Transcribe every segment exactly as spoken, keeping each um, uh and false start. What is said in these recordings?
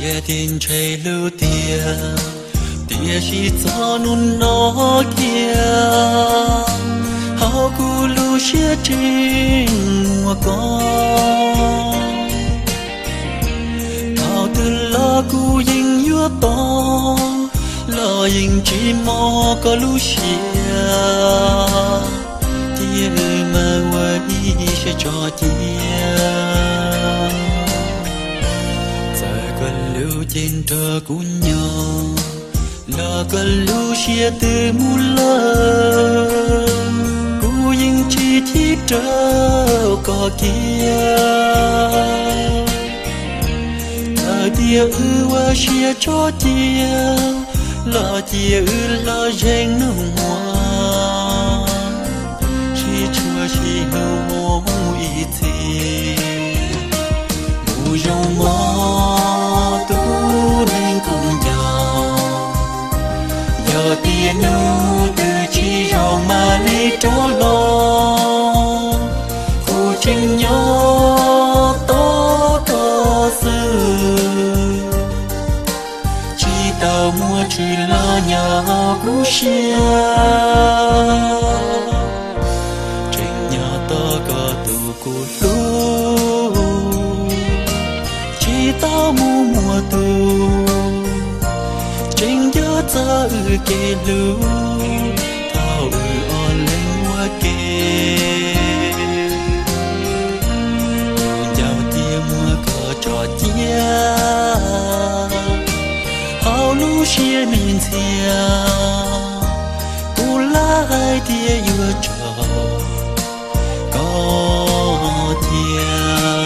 chia tin chạy lưu tia tia chỉ cho nun nó kia hao cu lưu chia trên hoa con hao từ lo cu dinh yua to lo dinh chỉ mò có lưu chia tia mà qua đi sẽ cho tia trên trời của nhau là cần lưu chia từ muôn lơ cu những chi tiết trâu có kia thời tia ư qua chia cho tia lo tia ư lo rèn nồng hoa chi chua chi hậu mô ý thì mù rong mò nên cùng nhau giờ tia nu từ chỉ rồi mà lấy tró lo khu tranh nhau to có sự chỉ tao mua chỉ lo nhau cú xia tranh nhau to có tụ cú lu chỉ tao mua mùa tù tranh gió ta ư kê lưu thao ư on lên hoa kê giàu tia mùa có trò chia hao lú chia nên thia u lá hai tia yêu trò có tia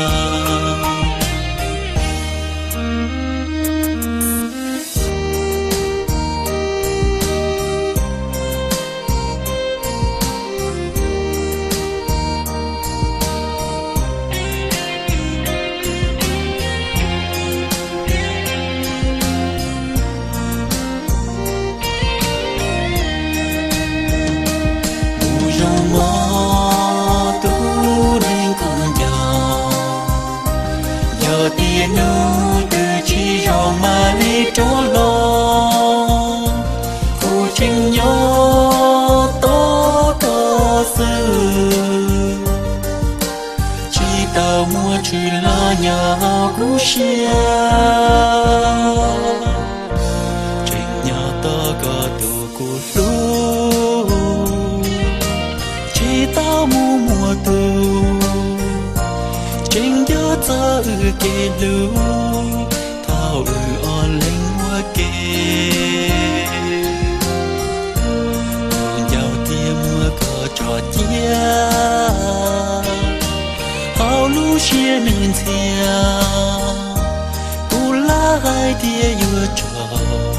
tia nu từ chỉ rồi mà lấy tró lo khu tranh nhau to có sự chỉ tao mua chỉ lo nhau cú xia tranh nhau to có tụ cú lu chỉ tao mua mùa tù tranh gió ta ư kê lưu thao ư on lên hoa kê giàu tia mưa có trò chia hao lú chia nên thia u lá hai tia yêu trò